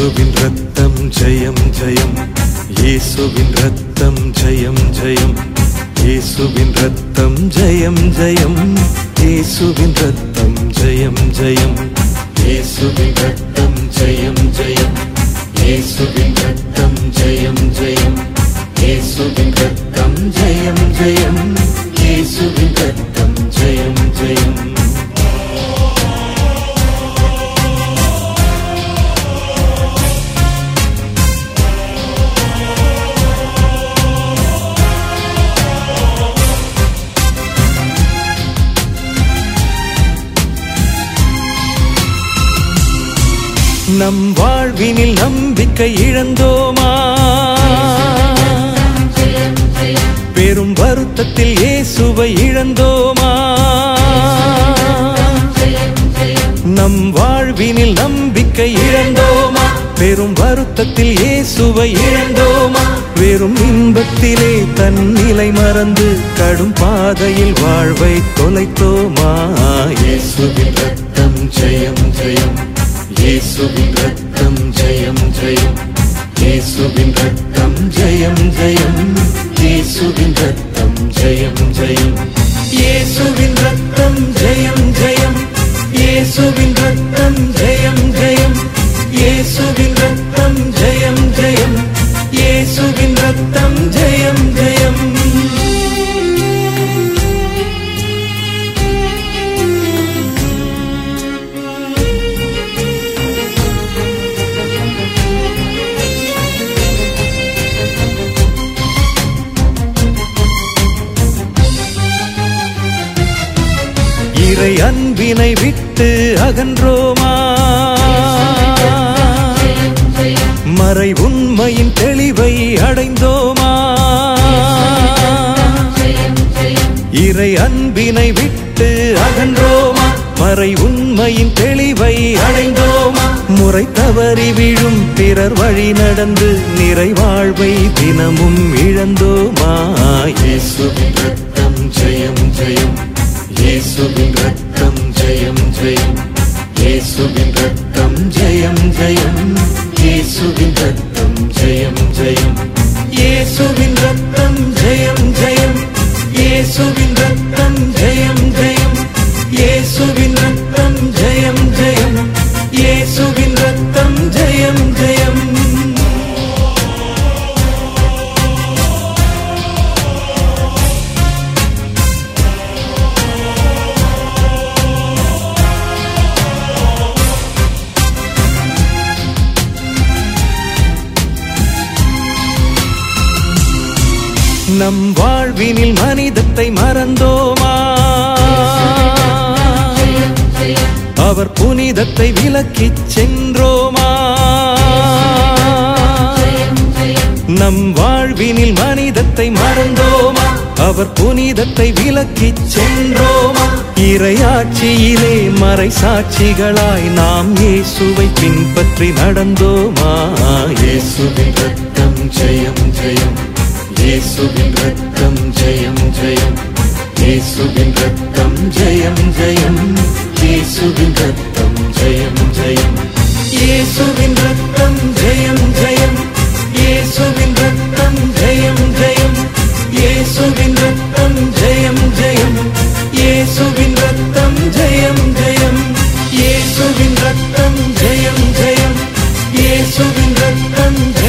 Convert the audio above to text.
இயேசுவின் ரத்தம் ஜெயம் ஜெயம், இயேசுவின் ரத்தம் ஜெயம் ஜெயம், இயேசுவின் ரத்தம் ஜெயம் ஜெயம், இயேசுவின் ரத்தம் ஜெயம் ஜெயம், இயேசுவின் ரத்தம் ஜெயம் ஜெயம், இயேசுவின் ரத்தம் ஜெயம் ஜெயம், இயேசுவின் ரத்தம் ஜெயம் ஜெயம், இயேசுவின் ரத்தம் ஜெயம் ஜெயம். நம் வாழ்வினில் நம்பிக்கை இழந்தோமா, பெரும் வருத்தத்தில் இயேசுவை இழந்தோமா, நம் வாழ்வினில் நம்பிக்கை இழந்தோமா, பெரும் வருத்தத்தில் இயேசுவை இழந்தோமா, வெறும் இன்பத்திலே தன் நிலை மறந்து கடும் பாதையில் வாழ்வை தொலைத்தோமா. இயேசுவின் ரத்தம் ஜெயம் ஜெயம், இயேசுவின் ரத்தம் ஜெயம் ஜெயம், இயேசுவின் ரத்தம் ஜெயம் ஜெயம், இயேசுவின் ரத்தம் ஜெயம் ஜெயம், இயேசுவின் ரத்தம் ஜெயம் ஜெயம், இயேசுவின் ரத்தம் ஜெயம் ஜெயம், இயேசுவின் ரத்தம் ஜெயம் ஜெயம், இயேசுவின் ரத்தம் ஜெயம் ஜெயம். இறை அன்பினை விட்டு அகன்றோமா, மறை உண்மையின் தெளிவை அடைந்தோமா, இறை அன்பினை விட்டு அகன்றோமா, மறை உண்மையின் தெளிவை அடைந்தோமா, முறை தவறி விழும் பிறர் வழி நடந்து நிறைவாழ்வை தினமும் இழந்தோமா. இயேசுவின் ரத்தம் ஜெயம் ஜெயம், இயேசுவின் ரத்தம் ஜெயம் ஜெயம், இயேசுவின் ரத்தம் ஜெயம் ஜெயம், இயேசுவின் ரத்தம் ஜெயம் ஜெயம், இயேசுவின் ரத்தம் ஜெயம் ஜெயம், இயேசுவின் ரத்தம் ஜெயம் ஜெயம், இயேசுவின் ரத்தம் ஜெயம் ஜெயம், இயேசுவின் ரத்தம் ஜெயம் ஜெயம். நம் வாழ்வினில் மனிதத்தை மறந்தோமா, அவர் புனிதத்தை விலக்கிச் சென்றோமா, நம் வாழ்வினில் மனிதத்தை மறந்தோமா, அவர் புனிதத்தை விலக்கிச் சென்றோமா, இறையாட்சியிலே மறை சாட்சிகளாய் நாம் இயேசுவை பின்பற்றி நடந்தோமா. இயேசுவின் ரத்தம் ஜெயம் ஜெயம், இயேசுவின் ரத்தம் ஜெயம் ஜெயம், இயேசுவின் ரத்தம் ஜெயம் ஜெயம், இயேசுவின் ரத்தம் ஜெயம் ஜெயம், இயேசுவின் ரத்தம் ஜெயம் ஜெயம், இயேசுவின் ரத்தம் ஜெயம் ஜெயம், இயேசுவின் ரத்தம் ஜெயம் ஜெயம், இயேசுவின் ரத்தம் ஜெயம் ஜெயம், இயேசுவின் ரத்தம் ஜெயம் ஜெயம், இயேசுவின் ரத்தம்